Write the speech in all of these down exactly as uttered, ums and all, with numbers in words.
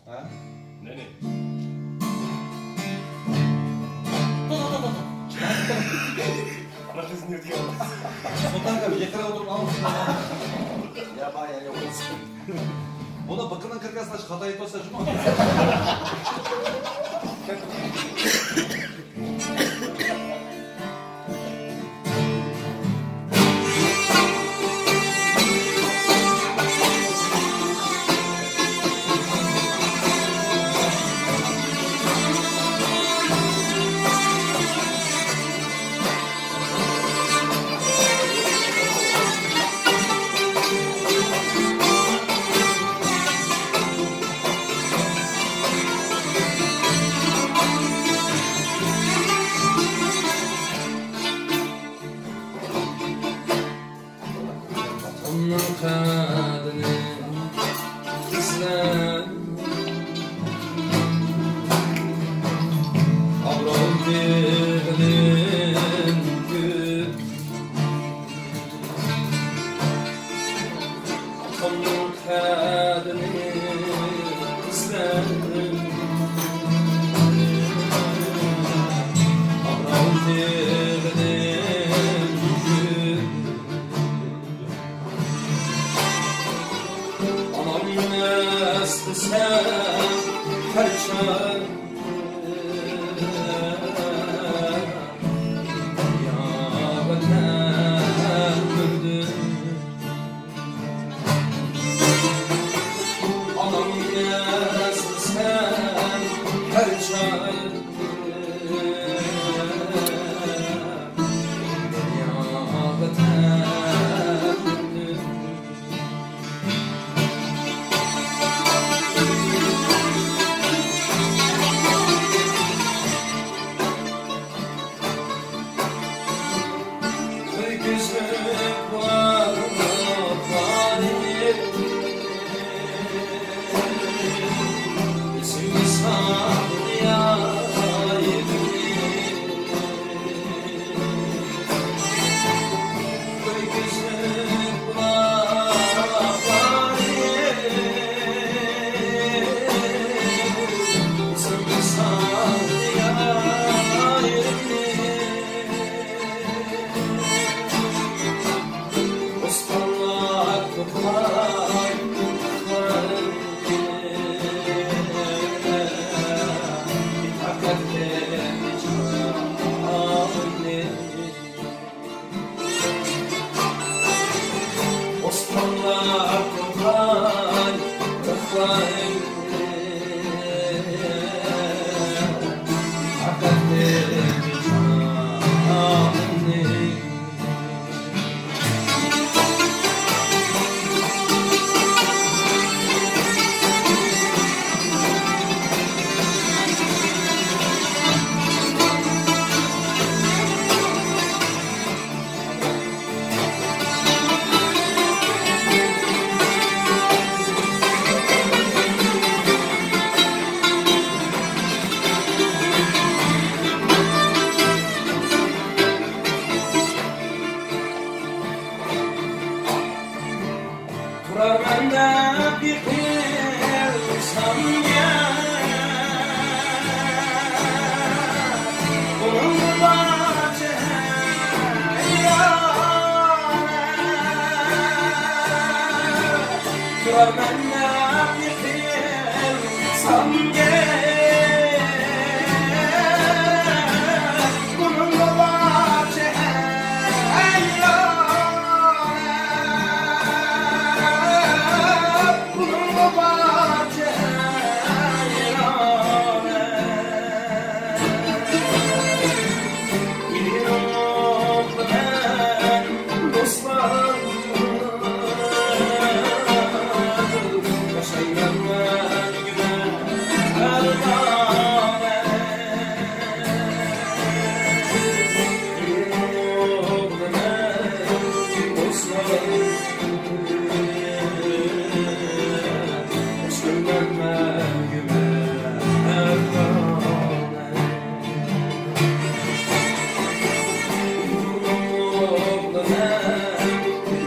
Ha? Ne ne? Ana kız ne diyor? Sultan tabii yakına oturup almışsın. Ya bayağı yok olsun. Buna bakımın kırkasına Hatay'ı tosta şu mu?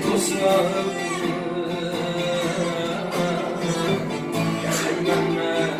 Yaşayamam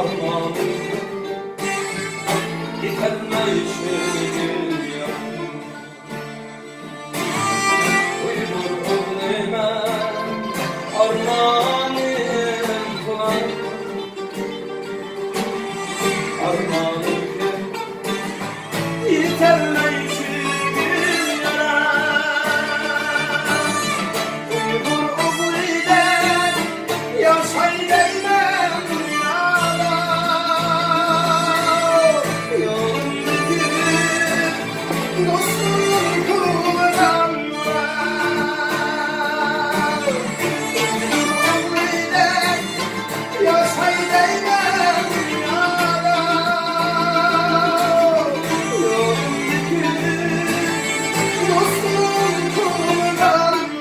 armağanım yetermeyişim ya. Uymur oğluma armağanım bulan, armağanım yetermeyişim ya. Uymur oğluma yaşayayım dünyada. Yolundaki dostum kuldan var. Uymur oğluma yaşayayım dünyada. Yolundaki dostum kuldan var.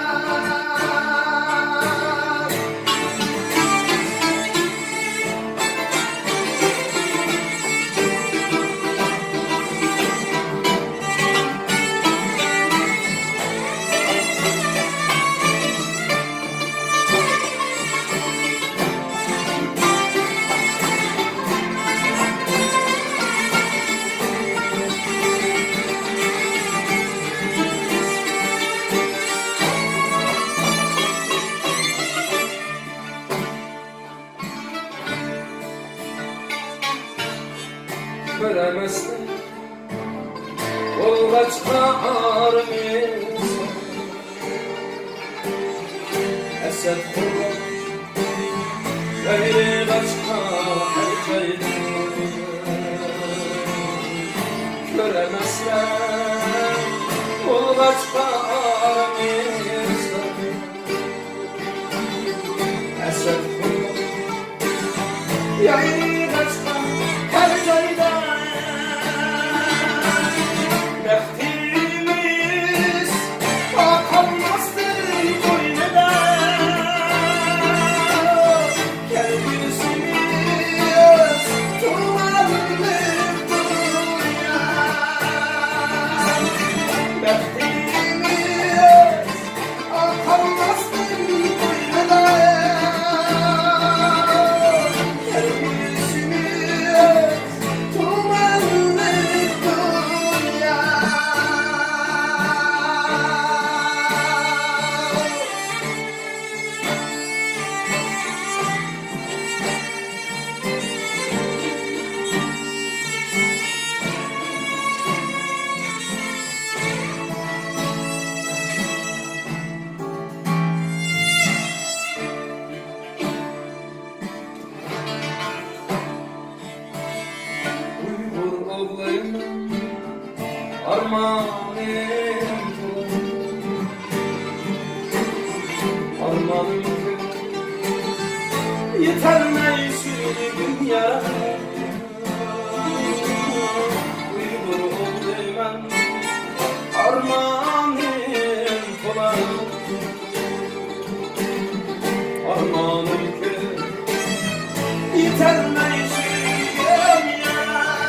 Göremezsin ol kaçarımız esed kurban gayri kaçar her şeyden. Göremezsin ol kaçarımız esed kurban gayri kaçar her şeyden. Behtimiz akalmazdır boynuna, kendisimiz tuğlanır dünya. Behtimiz akalmazdır boynuna, kendisimiz tuğlanır dünya. Uygur oğlum armağanım armağanım yetermeyişim dünya. Uygur oğlum armağanım bulan, armağanım yetermeyişim dünya.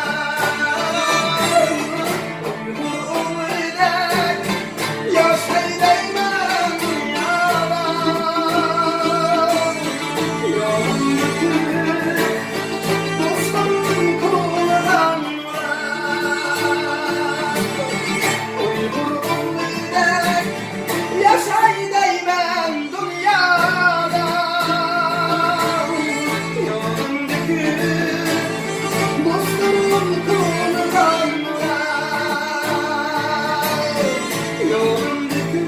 Uygur oğluna yaşayayım dünyada. Yolundaki dostum kuldan var. Uygur oğluna yaşayayım dünyada. Yolundaki dostum kuldan var. Yolundaki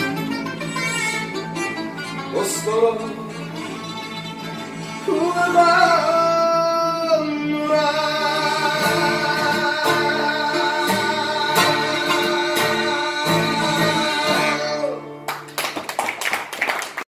dostum kuldan